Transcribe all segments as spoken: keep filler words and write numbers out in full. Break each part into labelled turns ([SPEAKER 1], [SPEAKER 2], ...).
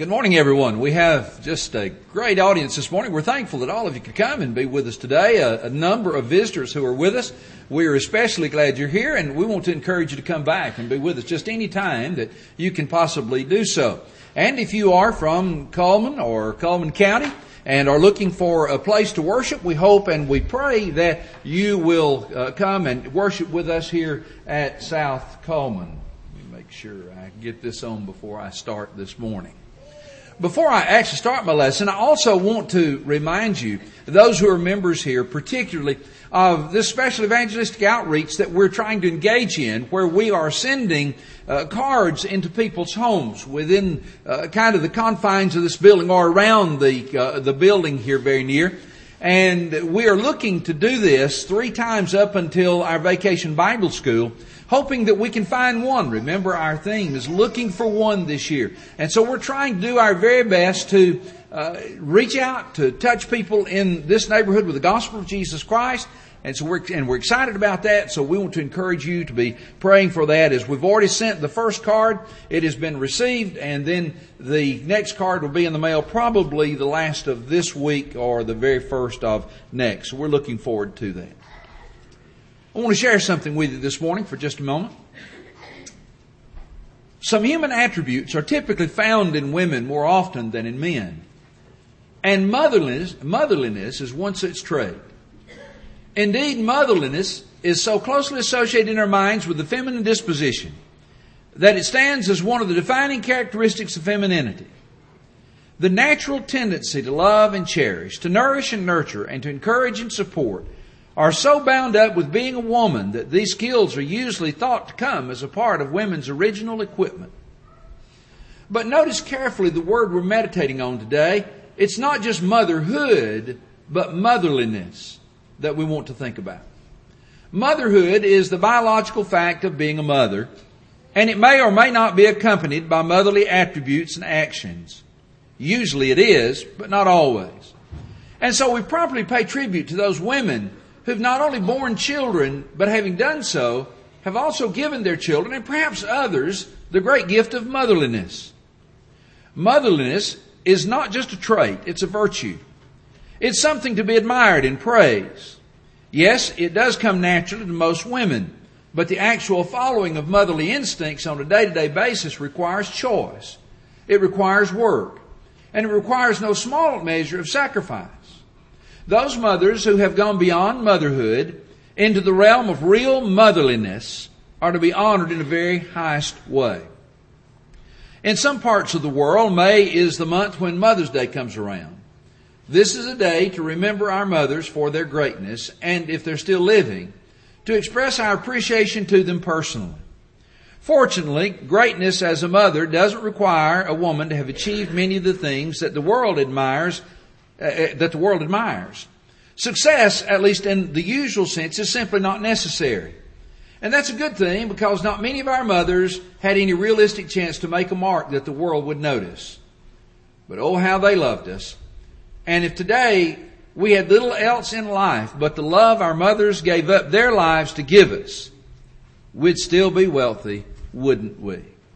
[SPEAKER 1] Good morning, everyone. We have just a great audience this morning. We're thankful that all of you could come and be with us today. A, a number of visitors who are with us. We are especially glad you're here, and we want to encourage you to come back and be with us just any time that you can possibly do so. And if you are from Cullman or Cullman County and are looking for a place to worship, we hope and we pray that you will uh, come and worship with us here at South Cullman. Let me make sure I get this on before I start this morning. Before I actually start my lesson, I also want to remind you, those who are members here, particularly of this special evangelistic outreach that we're trying to engage in, where we are sending uh, cards into people's homes within uh, kind of the confines of this building or around the uh, the building here very near. And we are looking to do this three times up until our Vacation Bible School, hoping that we can find one. Remember, our theme is looking for one this year. And so we're trying to do our very best to uh, reach out, to touch people in this neighborhood with the gospel of Jesus Christ. And so we're, and we're excited about that. So we want to encourage you to be praying for that. As we've already sent the first card, it has been received, and then the next card will be in the mail probably the last of this week or the very first of next. So we're looking forward to that. I want to share something with you this morning for just a moment. Some human attributes are typically found in women more often than in men. And motherliness, motherliness is one such trait. Indeed, motherliness is so closely associated in our minds with the feminine disposition that it stands as one of the defining characteristics of femininity. The natural tendency to love and cherish, to nourish and nurture, and to encourage and support are so bound up with being a woman that these skills are usually thought to come as a part of women's original equipment. But notice carefully the word we're meditating on today. It's not just motherhood, but motherliness that we want to think about. Motherhood is the biological fact of being a mother, and it may or may not be accompanied by motherly attributes and actions. Usually it is, but not always. And so we properly pay tribute to those women who've not only borne children, but having done so, have also given their children, and perhaps others, the great gift of motherliness. Motherliness is not just a trait, it's a virtue. It's something to be admired and praised. Yes, it does come naturally to most women, but the actual following of motherly instincts on a day-to-day basis requires choice. It requires work, and it requires no small measure of sacrifice. Those mothers who have gone beyond motherhood into the realm of real motherliness are to be honored in the very highest way. In some parts of the world, May is the month when Mother's Day comes around. This is a day to remember our mothers for their greatness, and if they're still living, to express our appreciation to them personally. Fortunately, greatness as a mother doesn't require a woman to have achieved many of the things that the world admires Uh, that the world admires. Success, at least in the usual sense, is simply not necessary. And that's a good thing, because not many of our mothers had any realistic chance to make a mark that the world would notice. But oh, how they loved us. And if today we had little else in life but the love our mothers gave up their lives to give us, we'd still be wealthy, wouldn't we?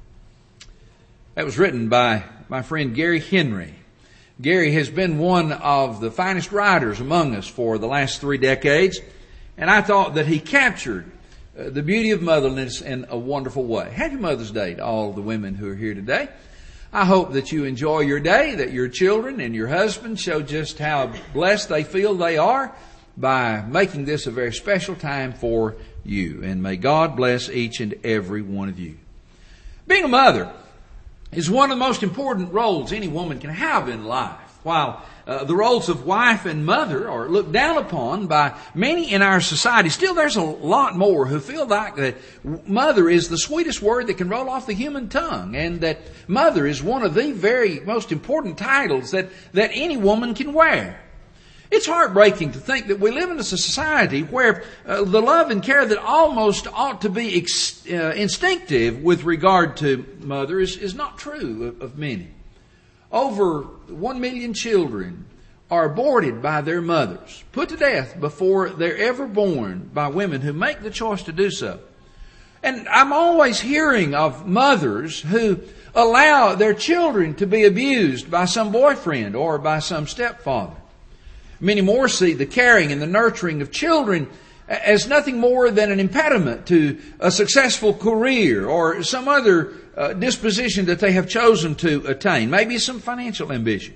[SPEAKER 1] That was written by my friend Gary Henry. Gary has been one of the finest writers among us for the last three decades, and I thought that he captured uh, the beauty of motherliness in a wonderful way. Happy Mother's Day to all the women who are here today. I hope that you enjoy your day, that your children and your husband show just how blessed they feel they are by making this a very special time for you. And may God bless each and every one of you. Being a mother is one of the most important roles any woman can have in life. While uh, the roles of wife and mother are looked down upon by many in our society, still there's a lot more who feel like that mother is the sweetest word that can roll off the human tongue, and that mother is one of the very most important titles that, that any woman can wear. It's heartbreaking to think that we live in a society where uh, the love and care that almost ought to be ex- uh, instinctive with regard to mother is, is not true of, of many. Over one million children are aborted by their mothers, put to death before they're ever born by women who make the choice to do so. And I'm always hearing of mothers who allow their children to be abused by some boyfriend or by some stepfather. Many more see the caring and the nurturing of children as nothing more than an impediment to a successful career or some other uh, disposition that they have chosen to attain. Maybe some financial ambition.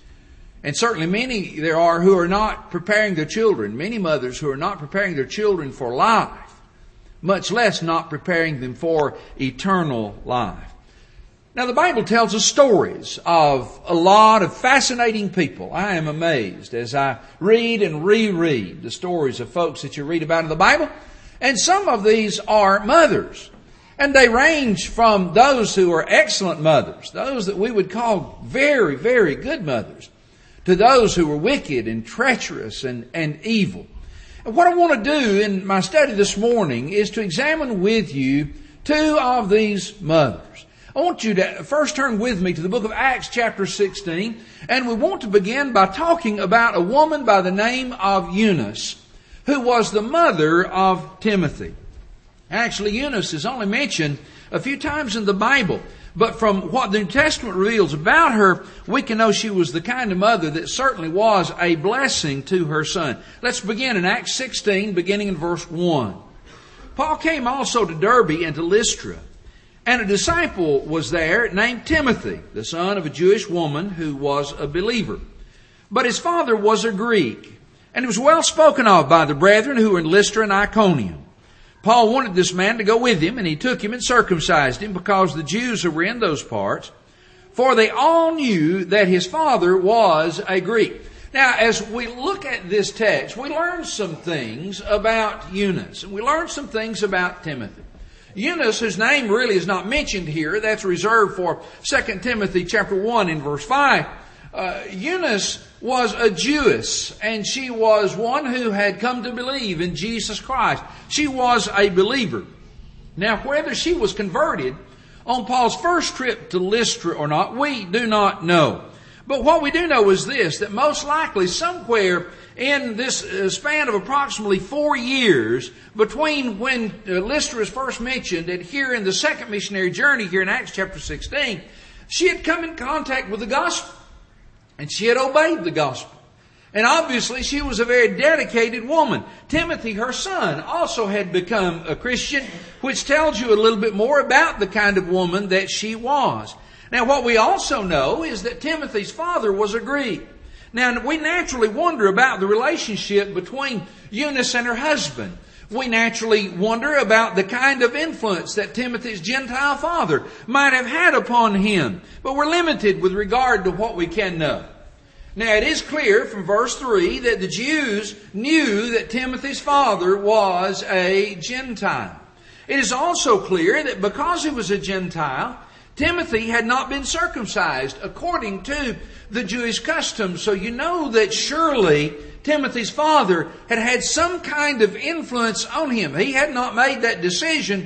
[SPEAKER 1] And certainly many there are who are not preparing their children, many mothers who are not preparing their children for life, much less not preparing them for eternal life. Now the Bible tells us stories of a lot of fascinating people. I am amazed as I read and reread the stories of folks that you read about in the Bible. And some of these are mothers. And they range from those who are excellent mothers, those that we would call very, very good mothers, to those who were wicked and treacherous and, and evil. And what I want to do in my study this morning is to examine with you two of these mothers. I want you to first turn with me to the book of Acts chapter sixteen, and we want to begin by talking about a woman by the name of Eunice, who was the mother of Timothy. Actually, Eunice is only mentioned a few times in the Bible, but from what the New Testament reveals about her, we can know she was the kind of mother that certainly was a blessing to her son. Let's begin in Acts sixteen, beginning in verse one. Paul came also to Derbe and to Lystra, and a disciple was there named Timothy, the son of a Jewish woman who was a believer. But his father was a Greek, and he was well spoken of by the brethren who were in Lystra and Iconium. Paul wanted this man to go with him, and he took him and circumcised him, because the Jews who were in those parts, for they all knew that his father was a Greek. Now, as we look at this text, we learn some things about Eunice, and we learn some things about Timothy. Eunice, whose name really is not mentioned here, that's reserved for Second Timothy chapter one in verse five. Uh, Eunice was a Jewess, and she was one who had come to believe in Jesus Christ. She was a believer. Now, whether she was converted on Paul's first trip to Lystra or not, we do not know. But what we do know is this, that most likely somewhere in this span of approximately four years between when Lystra is first mentioned and here in the second missionary journey here in Acts chapter sixteen, she had come in contact with the gospel. And she had obeyed the gospel. And obviously she was a very dedicated woman. Timothy, her son, also had become a Christian, which tells you a little bit more about the kind of woman that she was. Now, what we also know is that Timothy's father was a Greek. Now, we naturally wonder about the relationship between Eunice and her husband. We naturally wonder about the kind of influence that Timothy's Gentile father might have had upon him. But we're limited with regard to what we can know. Now, it is clear from verse three that the Jews knew that Timothy's father was a Gentile. It is also clear that because he was a Gentile, Timothy had not been circumcised according to the Jewish custom. So you know that surely Timothy's father had had some kind of influence on him. He had not made that decision.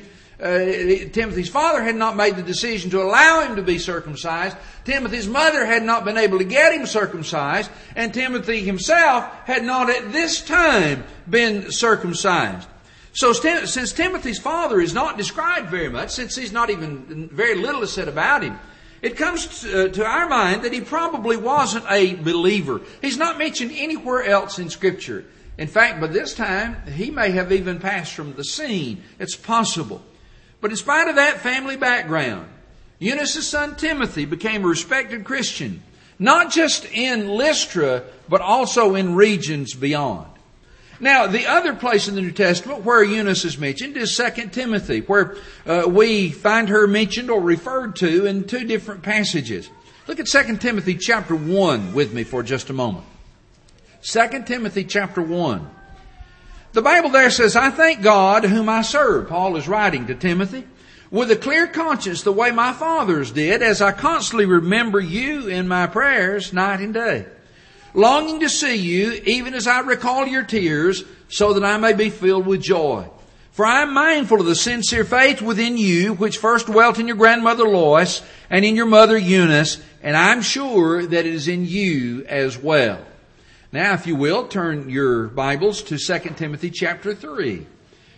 [SPEAKER 1] Uh, Timothy's father had not made the decision to allow him to be circumcised. Timothy's mother had not been able to get him circumcised. And Timothy himself had not at this time been circumcised. So since Timothy's father is not described very much, since he's not even very little is said about him, it comes to, to our mind that he probably wasn't a believer. He's not mentioned anywhere else in Scripture. In fact, by this time, he may have even passed from the scene. It's possible. But in spite of that family background, Eunice's son Timothy became a respected Christian, not just in Lystra, but also in regions beyond. Now, the other place in the New Testament where Eunice is mentioned is Second Timothy, where uh, we find her mentioned or referred to in two different passages. Look at Second Timothy chapter one with me for just a moment. Second Timothy chapter one. The Bible there says, I thank God whom I serve. Paul is writing to Timothy. With a clear conscience the way my fathers did, as I constantly remember you in my prayers night and day. Longing to see you, even as I recall your tears, so that I may be filled with joy. For I am mindful of the sincere faith within you, which first dwelt in your grandmother Lois and in your mother Eunice, and I'm sure that it is in you as well. Now, if you will, turn your Bibles to Second Timothy chapter three.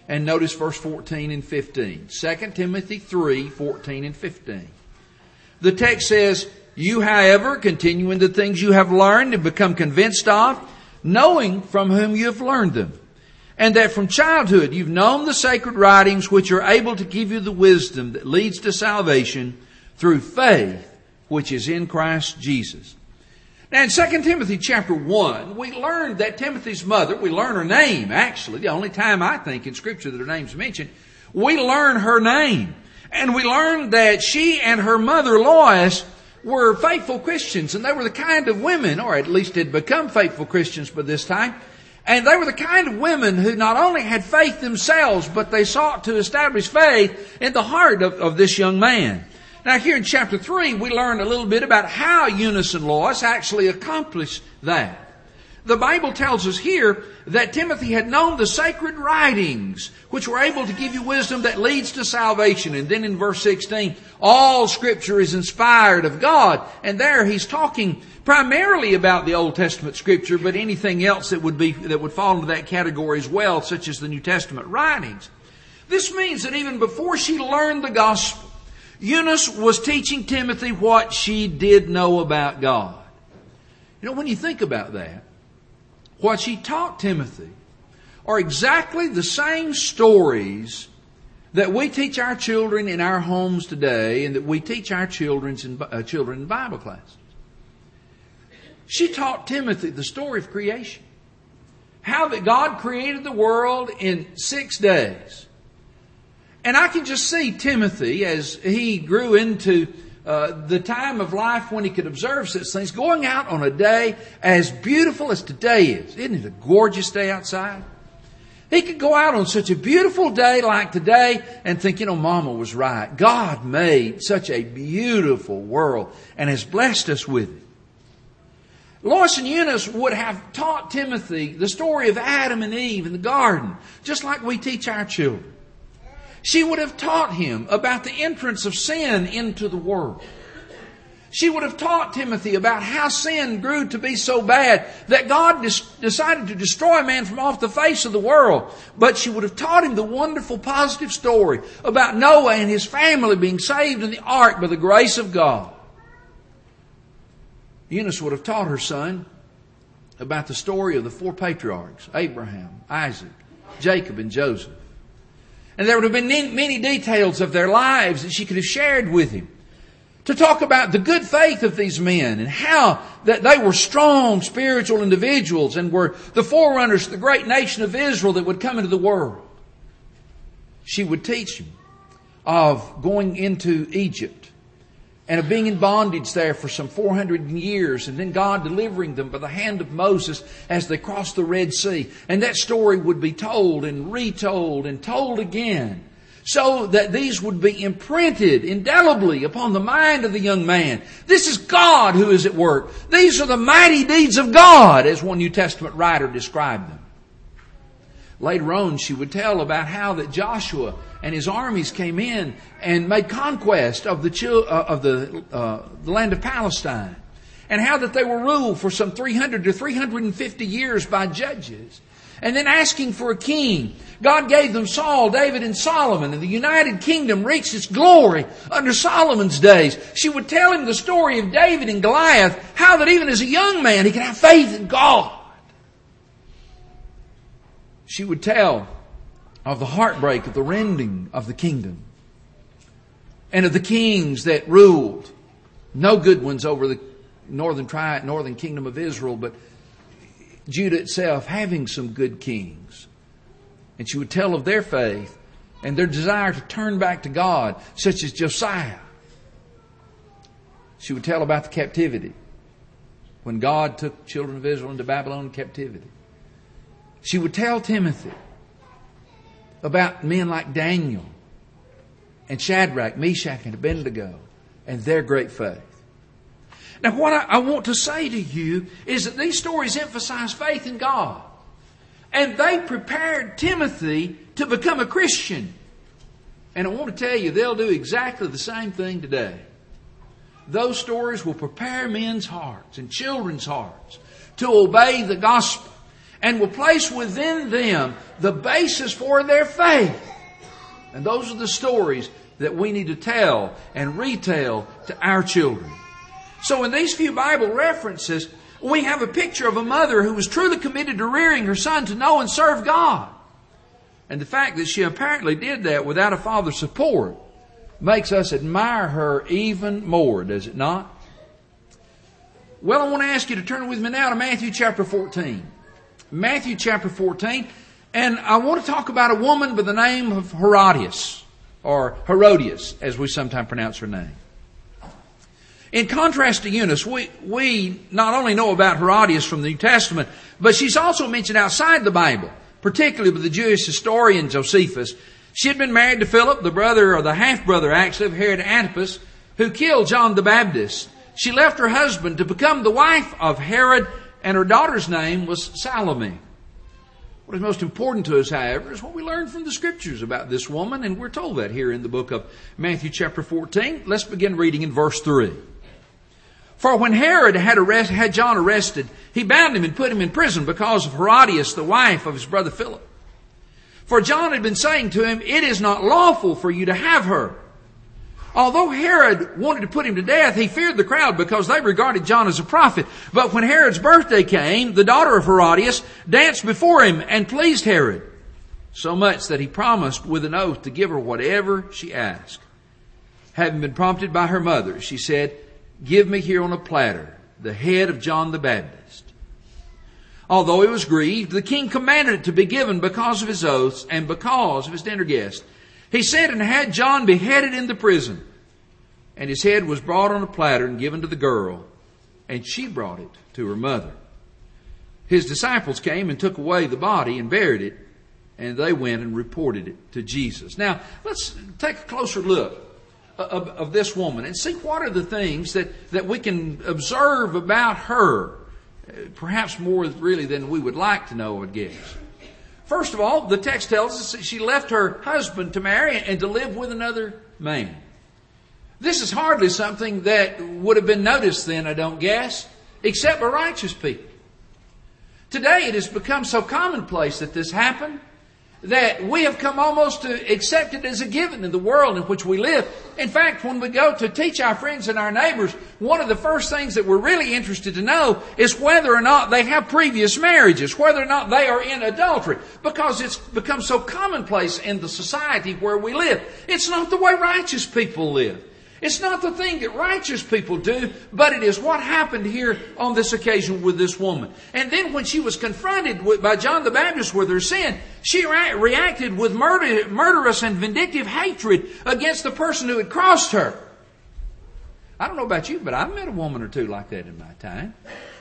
[SPEAKER 1] And notice verse fourteen and fifteen. Second Timothy three, fourteen and fifteen. The text says, "You, however, continue in the things you have learned and become convinced of, knowing from whom you have learned them. And that from childhood you've known the sacred writings which are able to give you the wisdom that leads to salvation through faith which is in Christ Jesus." Now in Second Timothy chapter one, we learned that Timothy's mother, we learn her name actually, the only time I think in Scripture that her name's mentioned, we learn her name. And we learned that she and her mother Lois were faithful Christians, and they were the kind of women, or at least had become faithful Christians by this time, and they were the kind of women who not only had faith themselves, but they sought to establish faith in the heart of, of this young man. Now here in chapter three, we learn a little bit about how Eunice and Lois actually accomplished that. The Bible tells us here that Timothy had known the sacred writings, which were able to give you wisdom that leads to salvation. And then in verse sixteen, all Scripture is inspired of God. And there he's talking primarily about the Old Testament Scripture, but anything else that would be, that would fall into that category as well, such as the New Testament writings. This means that even before she learned the gospel, Eunice was teaching Timothy what she did know about God. You know, when you think about that, what she taught Timothy are exactly the same stories that we teach our children in our homes today and that we teach our children's in, uh, children in Bible classes. She taught Timothy the story of creation. How that God created the world in six days. And I can just see Timothy as he grew into uh, the time of life when he could observe such things, going out on a day as beautiful as today is. Isn't it a gorgeous day outside? He could go out on such a beautiful day like today and think, you know, Mama was right. God made such a beautiful world and has blessed us with it. Lois and Eunice would have taught Timothy the story of Adam and Eve in the garden, just like we teach our children. She would have taught him about the entrance of sin into the world. She would have taught Timothy about how sin grew to be so bad that God dis- decided to destroy man from off the face of the world. But she would have taught him the wonderful positive story about Noah and his family being saved in the ark by the grace of God. Eunice would have taught her son about the story of the four patriarchs, Abraham, Isaac, Jacob, and Joseph. And there would have been many details of their lives that she could have shared with him. To talk about the good faith of these men and how that they were strong spiritual individuals and were the forerunners of the great nation of Israel that would come into the world. She would teach him of going into Egypt and of being in bondage there for some four hundred years, and then God delivering them by the hand of Moses as they crossed the Red Sea. And that story would be told and retold and told again, so that these would be imprinted indelibly upon the mind of the young man. This is God who is at work. These are the mighty deeds of God, as one New Testament writer described them. Later on, she would tell about how that Joshua and his armies came in and made conquest of the uh, of the, uh, the land of Palestine, and how that they were ruled for some three hundred to three hundred fifty years by judges. And then asking for a king. God gave them Saul, David, and Solomon, and the United Kingdom reached its glory under Solomon's days. She would tell him the story of David and Goliath, how that even as a young man he could have faith in God. She would tell of the heartbreak of the rending of the kingdom and of the kings that ruled. No good ones over the northern tri- northern kingdom of Israel, but Judah itself having some good kings. And she would tell of their faith and their desire to turn back to God, such as Josiah. She would tell about the captivity, when God took the children of Israel into Babylon captivity. She would tell Timothy about men like Daniel and Shadrach, Meshach, and Abednego and their great faith. Now, what I, I want to say to you is that these stories emphasize faith in God. And they prepared Timothy to become a Christian. And I want to tell you, they'll do exactly the same thing today. Those stories will prepare men's hearts and children's hearts to obey the gospel and will place within them the basis for their faith. And those are the stories that we need to tell and retell to our children. So in these few Bible references, we have a picture of a mother who was truly committed to rearing her son to know and serve God. And the fact that she apparently did that without a father's support makes us admire her even more, does it not? Well, I want to ask you to turn with me now to Matthew chapter fourteen. Matthew chapter fourteen. And I want to talk about a woman by the name of Herodias, or Herodias, as we sometimes pronounce her name. In contrast to Eunice, we, we not only know about Herodias from the New Testament, but she's also mentioned outside the Bible, particularly with the Jewish historian Josephus. She had been married to Philip, the brother, or the half-brother actually, of Herod Antipas, who killed John the Baptist. She left her husband to become the wife of Herod, and her daughter's name was Salome. What is most important to us, however, is what we learn from the Scriptures about this woman, and we're told that here in the book of Matthew chapter fourteen. Let's begin reading in verse three. For when Herod had, arrest, had John arrested, he bound him and put him in prison because of Herodias, the wife of his brother Philip. For John had been saying to him, "It is not lawful for you to have her." Although Herod wanted to put him to death, he feared the crowd because they regarded John as a prophet. But when Herod's birthday came, the daughter of Herodias danced before him and pleased Herod, so much that he promised with an oath to give her whatever she asked. Having been prompted by her mother, she said, "Give me here on a platter the head of John the Baptist." Although he was grieved, the king commanded it to be given because of his oaths and because of his dinner guest. He sent and had John beheaded in the prison. And his head was brought on a platter and given to the girl, and she brought it to her mother. His disciples came and took away the body and buried it, and they went and reported it to Jesus. Now, let's take a closer look of, of this woman and see what are the things that, that we can observe about her, perhaps more really than we would like to know, I would guess. First of all, the text tells us that she left her husband to marry and to live with another man. This is hardly something that would have been noticed then, I don't guess, except by righteous people. Today it has become so commonplace that this happened that we have come almost to accept it as a given in the world in which we live. In fact, when we go to teach our friends and our neighbors, one of the first things that we're really interested to know is whether or not they have previous marriages, whether or not they are in adultery, because it's become so commonplace in the society where we live. It's not the way righteous people live. It's not the thing that righteous people do, but it is what happened here on this occasion with this woman. And then when she was confronted with, by John the Baptist with her sin, she re- reacted with murder, murderous and vindictive hatred against the person who had crossed her. I don't know about you, but I've met a woman or two like that in my time.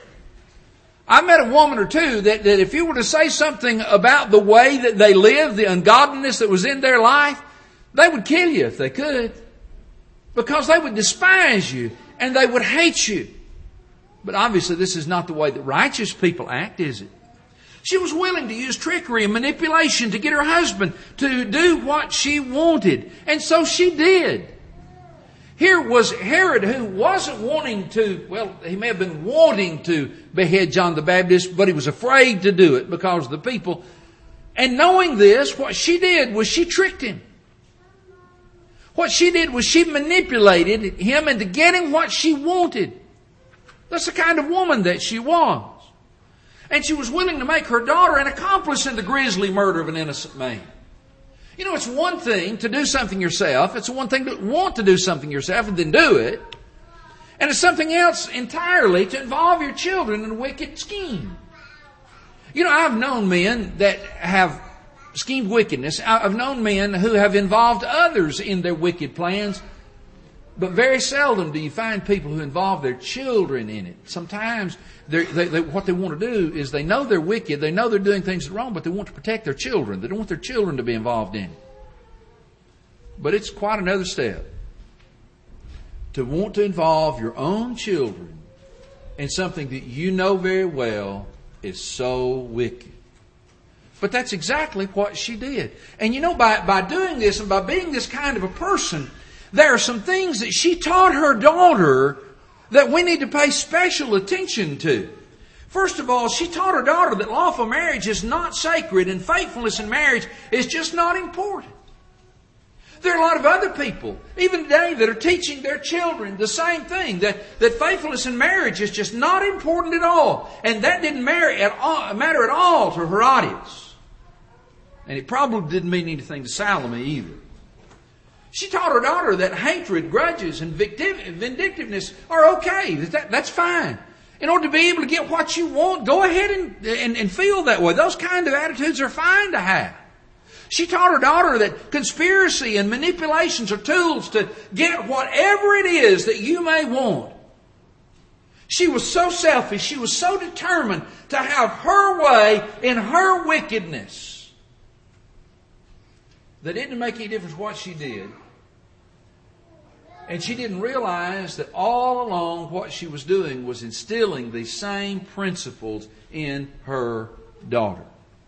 [SPEAKER 1] I met a woman or two that, that if you were to say something about the way that they lived, the ungodliness that was in their life, they would kill you if they could. Because they would despise you and they would hate you. But obviously this is not the way that righteous people act, is it? She was willing to use trickery and manipulation to get her husband to do what she wanted. And so she did. Here was Herod, who wasn't wanting to, well, he may have been wanting to behead John the Baptist, but he was afraid to do it because of the people. And knowing this, what she did was she tricked him. What she did was she manipulated him into getting what she wanted. That's the kind of woman that she was. And she was willing to make her daughter an accomplice in the grisly murder of an innocent man. You know, it's one thing to do something yourself. It's one thing to want to do something yourself and then do it. And it's something else entirely to involve your children in a wicked scheme. You know, I've known men that have schemed wickedness. I've known men who have involved others in their wicked plans, but very seldom do you find people who involve their children in it. Sometimes they, they, what they want to do is they know they're wicked, they know they're doing things wrong, but they want to protect their children. They don't want their children to be involved in it. But it's quite another step to want to involve your own children in something that you know very well is so wicked. But that's exactly what she did. And you know, by, by doing this and by being this kind of a person, there are some things that she taught her daughter that we need to pay special attention to. First of all, she taught her daughter that lawful marriage is not sacred and faithfulness in marriage is just not important. There are a lot of other people, even today, that are teaching their children the same thing, that, that faithfulness in marriage is just not important at all. And that didn't matter at all, matter at all to Herodias. And it probably didn't mean anything to Salome either. She taught her daughter that hatred, grudges, and vindictiveness are okay. That, that's fine. In order to be able to get what you want, go ahead and, and, and feel that way. Those kind of attitudes are fine to have. She taught her daughter that conspiracy and manipulations are tools to get whatever it is that you may want. She was so selfish, she was so determined to have her way in her wickedness that it didn't make any difference what she did. And she didn't realize that all along what she was doing was instilling these same principles in her daughter.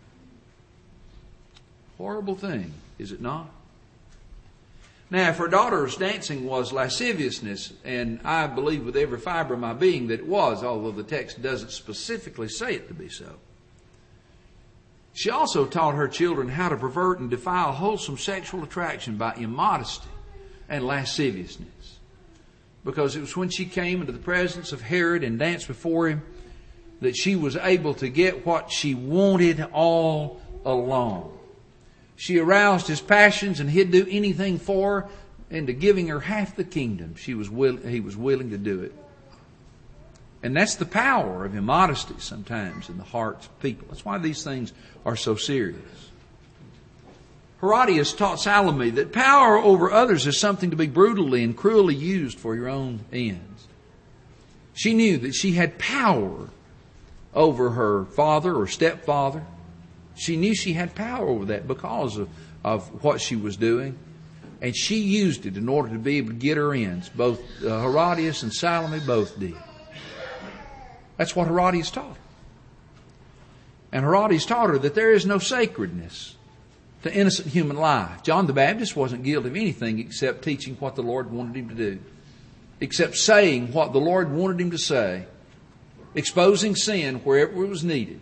[SPEAKER 1] Horrible thing, is it not? Now, if her daughter's dancing was lasciviousness, and I believe with every fiber of my being that it was, although the text doesn't specifically say it to be so. She also taught her children how to pervert and defile wholesome sexual attraction by immodesty and lasciviousness. Because it was when she came into the presence of Herod and danced before him that she was able to get what she wanted all along. She aroused his passions and he'd do anything for her, and to giving her half the kingdom, she was will, he was willing to do it. And that's the power of immodesty sometimes in the hearts of people. That's why these things are so serious. Herodias taught Salome that power over others is something to be brutally and cruelly used for your own ends. She knew that she had power over her father or stepfather. She knew she had power over that because of, of what she was doing. And she used it in order to be able to get her ends. Both uh, Herodias and Salome both did. That's what Herodias taught her. And Herodias taught her that there is no sacredness to innocent human life. John the Baptist wasn't guilty of anything except teaching what the Lord wanted him to do. Except saying what the Lord wanted him to say. Exposing sin wherever it was needed.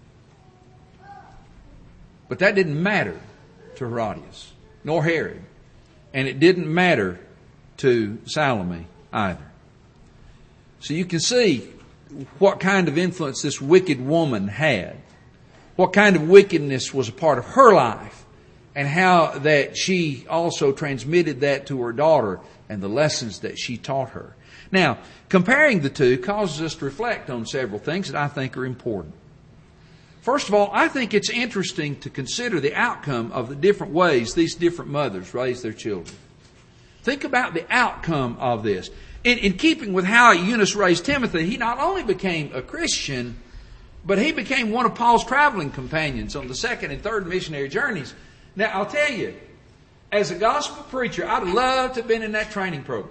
[SPEAKER 1] But that didn't matter to Herodias, nor Herod. And it didn't matter to Salome either. So you can see what kind of influence this wicked woman had. What kind of wickedness was a part of her life. And how that she also transmitted that to her daughter and the lessons that she taught her. Now, comparing the two causes us to reflect on several things that I think are important. First of all, I think it's interesting to consider the outcome of the different ways these different mothers raised their children. Think about the outcome of this. In, in keeping with how Eunice raised Timothy, he not only became a Christian, but he became one of Paul's traveling companions on the second and third missionary journeys. Now, I'll tell you, as a gospel preacher, I'd love to have been in that training program.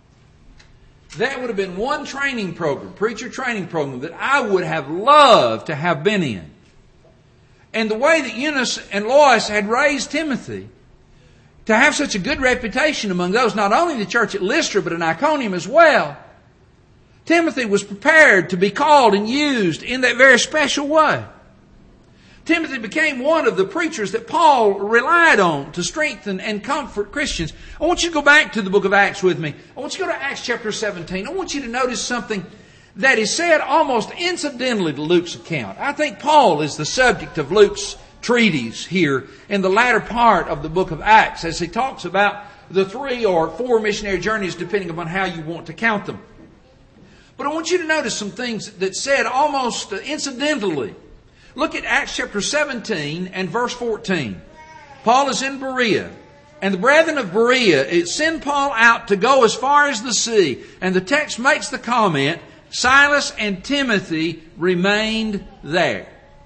[SPEAKER 1] That would have been one training program, preacher training program, that I would have loved to have been in. And the way that Eunice and Lois had raised Timothy, to have such a good reputation among those, not only in the church at Lystra, but in Iconium as well, Timothy was prepared to be called and used in that very special way. Timothy became one of the preachers that Paul relied on to strengthen and comfort Christians. I want you to go back to the book of Acts with me. I want you to go to Acts chapter seventeen. I want you to notice something that is said almost incidentally to Luke's account. I think Paul is the subject of Luke's treatise here in the latter part of the book of Acts as he talks about the three or four missionary journeys depending upon how you want to count them. But I want you to notice some things that said almost incidentally. Look at Acts chapter seventeen and verse fourteen. Paul is in Berea, and the brethren of Berea send Paul out to go as far as the sea. And the text makes the comment, Silas and Timothy remained there.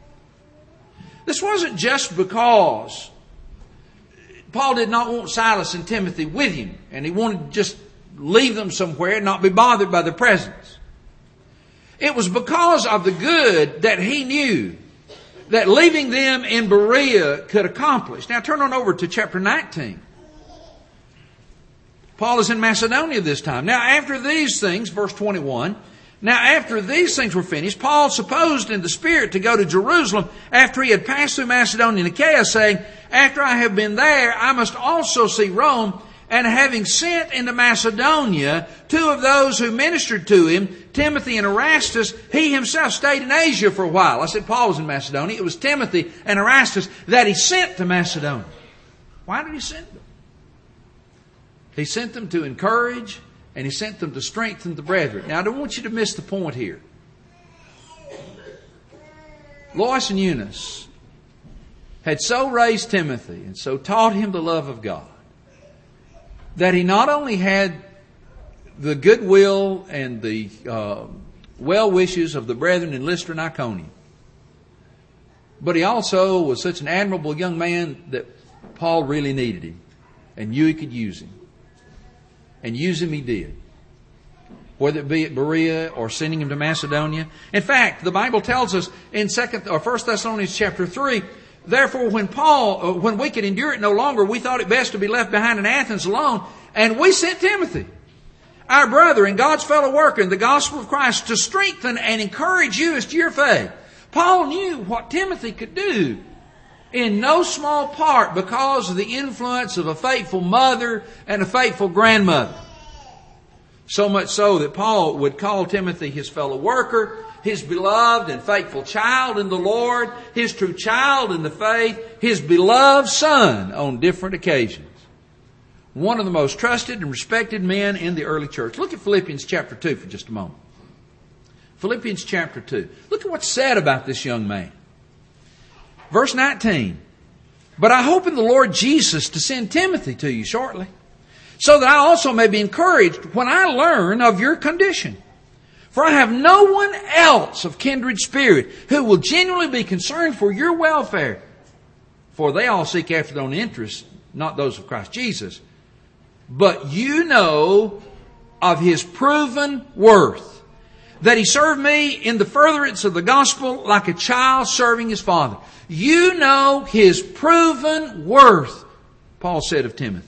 [SPEAKER 1] This wasn't just because Paul did not want Silas and Timothy with him, and he wanted to just leave them somewhere and not be bothered by their presence. It was because of the good that he knew that leaving them in Berea could accomplish. Now turn on over to chapter nineteen. Paul is in Macedonia this time. Now after these things, verse twenty-one, Now, after these things were finished, Paul supposed in the Spirit to go to Jerusalem after he had passed through Macedonia and Achaia, saying, after I have been there, I must also see Rome. And having sent into Macedonia two of those who ministered to him, Timothy and Erastus, he himself stayed in Asia for a while. I said Paul was in Macedonia. It was Timothy and Erastus that he sent to Macedonia. Why did he send them? He sent them to encourage, and he sent them to strengthen the brethren. Now, I don't want you to miss the point here. Lois and Eunice had so raised Timothy and so taught him the love of God that he not only had the goodwill and the uh, well wishes of the brethren in Lystra and Iconium, but he also was such an admirable young man that Paul really needed him and knew he could use him. And use him he did. Whether it be at Berea or sending him to Macedonia. In fact, the Bible tells us in Second or First Thessalonians chapter three, therefore, when Paul, when we could endure it no longer, we thought it best to be left behind in Athens alone, and we sent Timothy, our brother and God's fellow worker in the gospel of Christ, to strengthen and encourage you as to your faith. Paul knew what Timothy could do, in no small part because of the influence of a faithful mother and a faithful grandmother. So much so that Paul would call Timothy his fellow worker, his beloved and faithful child in the Lord, his true child in the faith, his beloved son on different occasions. One of the most trusted and respected men in the early church. Look at Philippians chapter two for just a moment. Philippians chapter two. Look at what's said about this young man. Verse nineteen. But I hope in the Lord Jesus to send Timothy to you shortly, so that I also may be encouraged when I learn of your condition. For I have no one else of kindred spirit who will genuinely be concerned for your welfare. For they all seek after their own interests, not those of Christ Jesus. But you know of his proven worth, that he served me in the furtherance of the gospel like a child serving his father. You know his proven worth, Paul said of Timothy.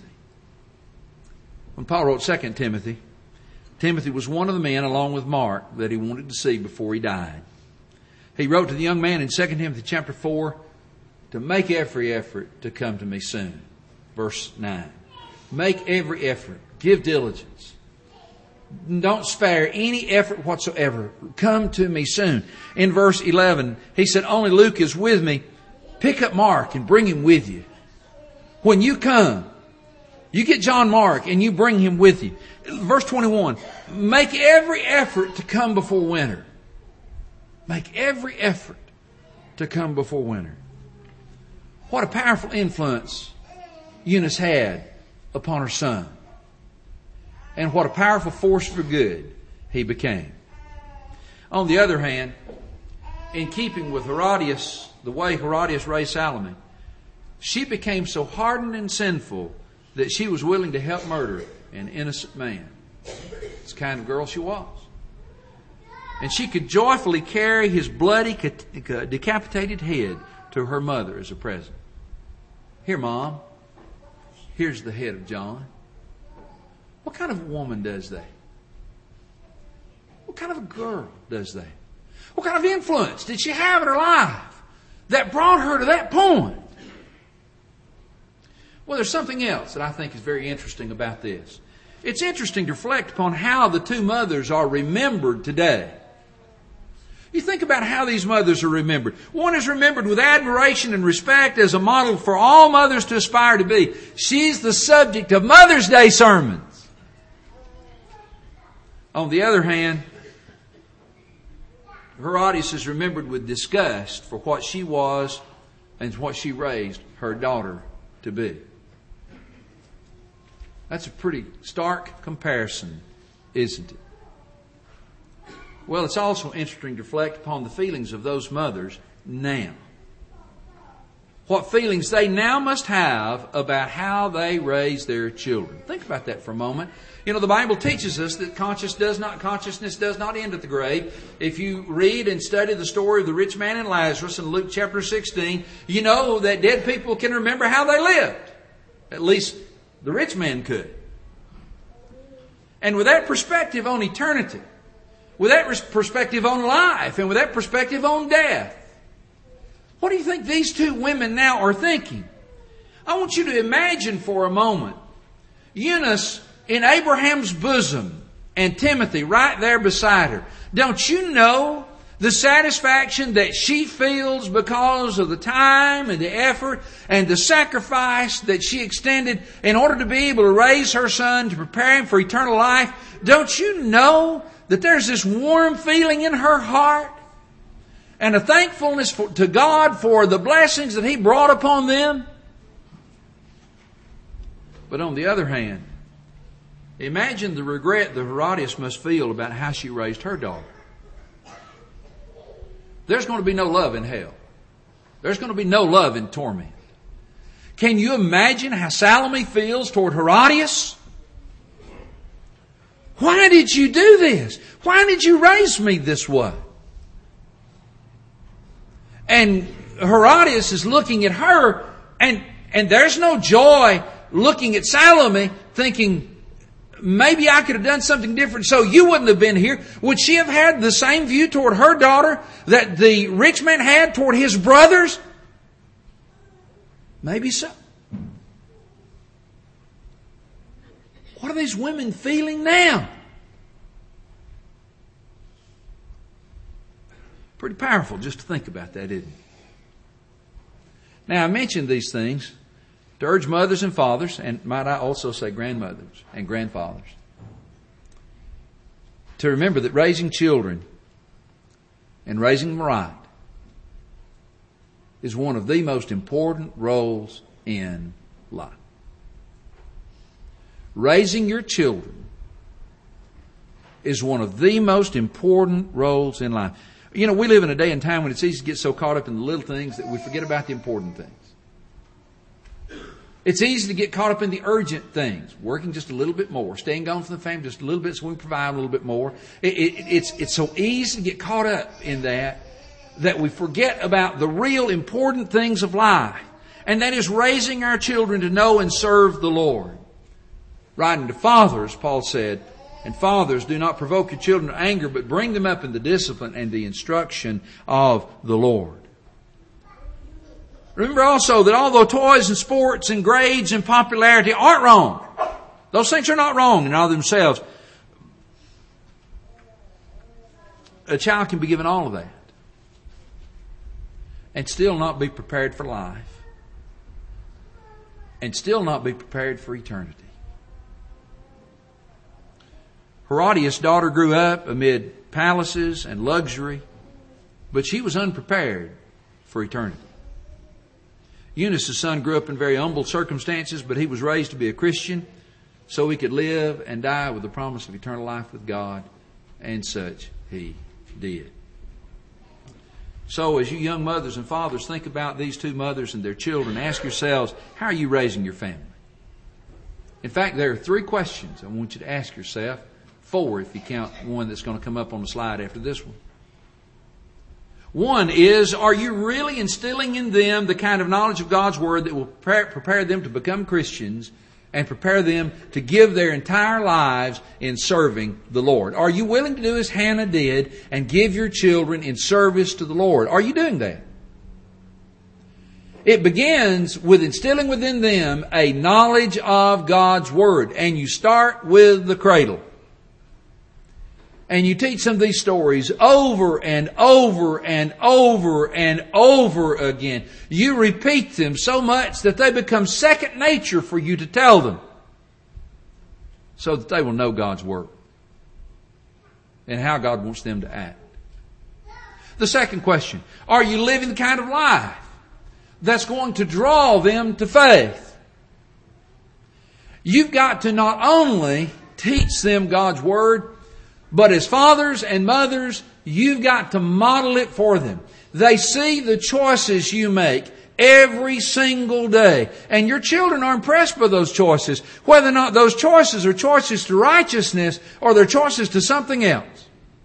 [SPEAKER 1] When Paul wrote Second Timothy, Timothy was one of the men, along with Mark, that he wanted to see before he died. He wrote to the young man in Second Timothy chapter four to make every effort to come to me soon. Verse nine. Make every effort. Give diligence. Don't spare any effort whatsoever. Come to me soon. In verse eleven, he said, only Luke is with me. Pick up Mark and bring him with you. When you come, you get John Mark and you bring him with you. Verse twenty-one, make every effort to come before winter. Make every effort to come before winter. What a powerful influence Eunice had upon her son. And what a powerful force for good he became. On the other hand, in keeping with Herodias, the way Herodias raised Salome, she became so hardened and sinful that she was willing to help murder an innocent man. It's the kind of girl she was. And she could joyfully carry his bloody, decapitated head to her mother as a present. Here, Mom. Here's the head of John. What kind of woman does that? What kind of a girl does that? What kind of influence did she have in her life that brought her to that point? Well, there's something else that I think is very interesting about this. It's interesting to reflect upon how the two mothers are remembered today. You think about how these mothers are remembered. One is remembered with admiration and respect as a model for all mothers to aspire to be. She's the subject of Mother's Day sermons. On the other hand, Herodias is remembered with disgust for what she was and what she raised her daughter to be. That's a pretty stark comparison, isn't it? Well, it's also interesting to reflect upon the feelings of those mothers now. What feelings they now must have about how they raise their children. Think about that for a moment. You know, the Bible teaches us that conscience does not, consciousness does not end at the grave. If you read and study the story of the rich man and Lazarus in Luke chapter sixteen, you know that dead people can remember how they lived. At least the rich man could. And with that perspective on eternity, with that perspective on life and with that perspective on death. What do you think these two women now are thinking? I want you to imagine for a moment Eunice in Abraham's bosom and Timothy right there beside her. Don't you know the satisfaction that she feels because of the time and the effort and the sacrifice that she extended in order to be able to raise her son, to prepare him for eternal life? Don't you know that there's this warm feeling in her heart and a thankfulness for, to God for the blessings that He brought upon them? But on the other hand, imagine the regret that Herodias must feel about how she raised her daughter. There's going to be no love in hell. There's going to be no love in torment. Can you imagine how Salome feels toward Herodias? Why did you do this? Why did you raise me this way? And Herodias is looking at her, and, and there's no joy looking at Salome thinking, maybe I could have done something different so you wouldn't have been here. Would she have had the same view toward her daughter that the rich man had toward his brothers? Maybe so. What are these women feeling now? Pretty powerful just to think about that, isn't it? Now, I mentioned these things to urge mothers and fathers, and might I also say grandmothers and grandfathers, to remember that raising children and raising them right is one of the most important roles in life. Raising your children is one of the most important roles in life. You know, we live in a day and time when it's easy to get so caught up in the little things that we forget about the important things. It's easy to get caught up in the urgent things, working just a little bit more, staying gone from the family just a little bit so we can provide a little bit more. It, it, it's, it's so easy to get caught up in that that we forget about the real important things of life. And that is raising our children to know and serve the Lord. Writing to fathers, Paul said, and fathers, do not provoke your children to anger, but bring them up in the discipline and the instruction of the Lord. Remember also that although toys and sports and grades and popularity aren't wrong, those things are not wrong in and of themselves, a child can be given all of that and still not be prepared for life and still not be prepared for eternity. Herodias' daughter grew up amid palaces and luxury, but she was unprepared for eternity. Eunice's son grew up in very humble circumstances, but he was raised to be a Christian so he could live and die with the promise of eternal life with God, and such he did. So as you young mothers and fathers think about these two mothers and their children, ask yourselves, how are you raising your family? In fact, there are three questions I want you to ask yourself. Four if you count one that's going to come up on the slide after this one. One is, are you really instilling in them the kind of knowledge of God's Word that will prepare, prepare them to become Christians and prepare them to give their entire lives in serving the Lord? Are you willing to do as Hannah did and give your children in service to the Lord? Are you doing that? It begins with instilling within them a knowledge of God's Word, and you start with the cradle. And you teach them these stories over and over and over and over again. You repeat them so much that they become second nature for you to tell them, so that they will know God's Word and how God wants them to act. The second question, are you living the kind of life that's going to draw them to faith? You've got to not only teach them God's Word, but as fathers and mothers, you've got to model it for them. They see the choices you make every single day. And your children are impressed by those choices, whether or not those choices are choices to righteousness or they're choices to something else.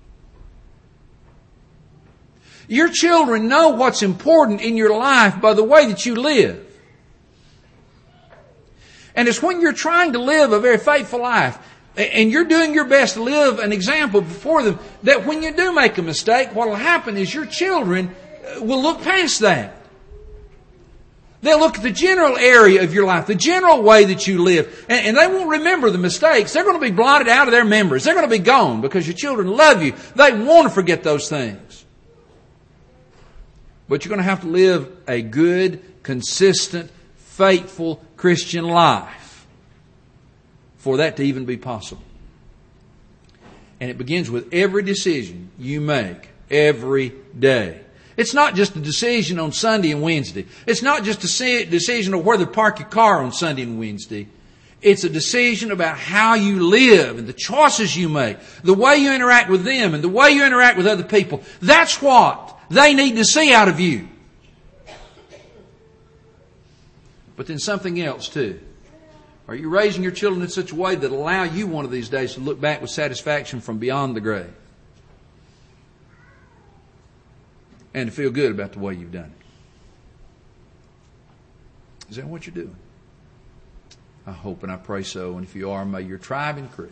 [SPEAKER 1] Your children know what's important in your life by the way that you live. And it's when you're trying to live a very faithful life, And you're doing your best to live an example before them that when you do make a mistake, what will happen is your children will look past that. They'll look at the general area of your life, the general way that you live, and, and they won't remember the mistakes. They're going to be blotted out of their memories. They're going to be gone because your children love you. They want to forget those things. But you're going to have to live a good, consistent, faithful Christian life for that to even be possible. And it begins with every decision you make every day. It's not just a decision on Sunday and Wednesday. It's not just a decision of where to park your car on Sunday and Wednesday. It's a decision about how you live and the choices you make, the way you interact with them and the way you interact with other people. That's what they need to see out of you. But then something else too. Are you raising your children in such a way that will allow you one of these days to look back with satisfaction from beyond the grave? And to feel good about the way you've done it. Is that what you're doing? I hope and I pray so. And if you are, may your tribe increase.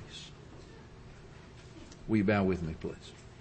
[SPEAKER 1] Will you bow with me, please?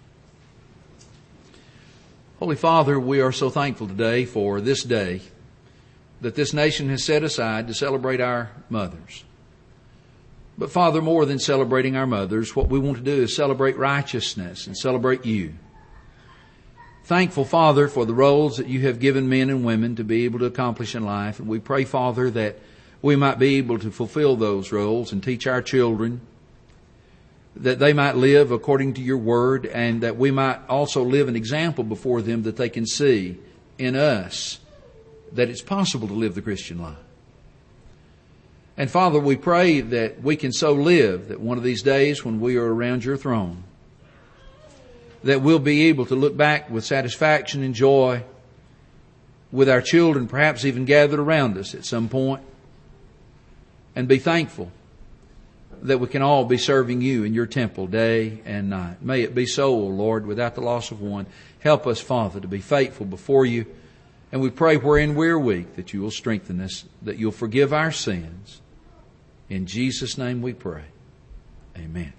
[SPEAKER 1] Holy Father, we are so thankful today for this day that this nation has set aside to celebrate our mothers. But Father, more than celebrating our mothers, what we want to do is celebrate righteousness and celebrate you. Thankful, Father, for the roles that you have given men and women to be able to accomplish in life. And we pray, Father, that we might be able to fulfill those roles and teach our children that they might live according to your word, and that we might also live an example before them that they can see in us that it's possible to live the Christian life. And Father, we pray that we can so live that one of these days when we are around your throne, that we'll be able to look back with satisfaction and joy with our children, perhaps even gathered around us at some point, and be thankful that we can all be serving you in your temple day and night. May it be so, O Lord, without the loss of one. Help us, Father, to be faithful before you. And we pray wherein we're weak that you will strengthen us, that you'll forgive our sins. In Jesus' name we pray. Amen.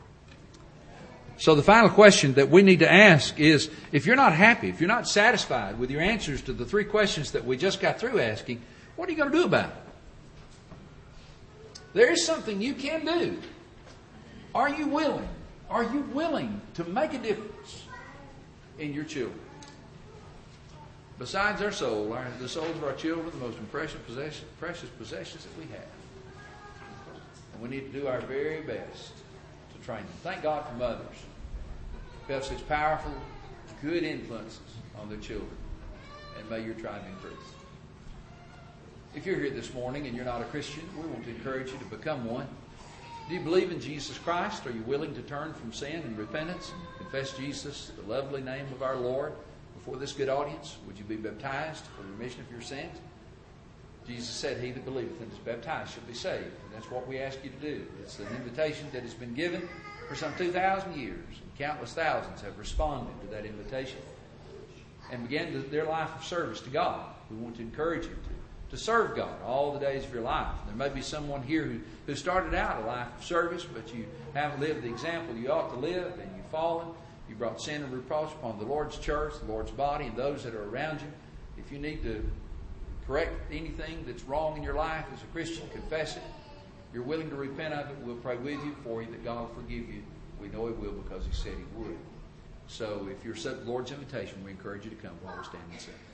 [SPEAKER 1] So the final question that we need to ask is, if you're not happy, if you're not satisfied with your answers to the three questions that we just got through asking, what are you going to do about it? There is something you can do. Are you willing? Are you willing to make a difference in your children? Besides our soul, our, the souls of our children are the most precious possessions, precious possessions that we have. And we need to do our very best to train them. Thank God for mothers who have such powerful, good influences on their children. And may your tribe increase. If you're here this morning and you're not a Christian, we want to encourage you to become one. Do you believe in Jesus Christ? Are you willing to turn from sin and repentance and confess Jesus, the lovely name of our Lord, before this good audience? Would you be baptized for the remission of your sins? Jesus said, he that believeth and is baptized shall be saved. And that's what we ask you to do. It's an invitation that has been given for some two thousand years. And countless thousands have responded to that invitation and began their life of service to God. We want to encourage you to, to serve God all the days of your life. There may be someone here who, who started out a life of service, but you haven't lived the example you ought to live, and you've fallen. You brought sin and reproach upon the Lord's church, the Lord's body, and those that are around you. If you need to correct anything that's wrong in your life as a Christian, confess it. If you're willing to repent of it, we'll pray with you for you that God will forgive you. We know he will because he said he would. So if you're accepting the Lord's invitation, we encourage you to come while we stand and sing.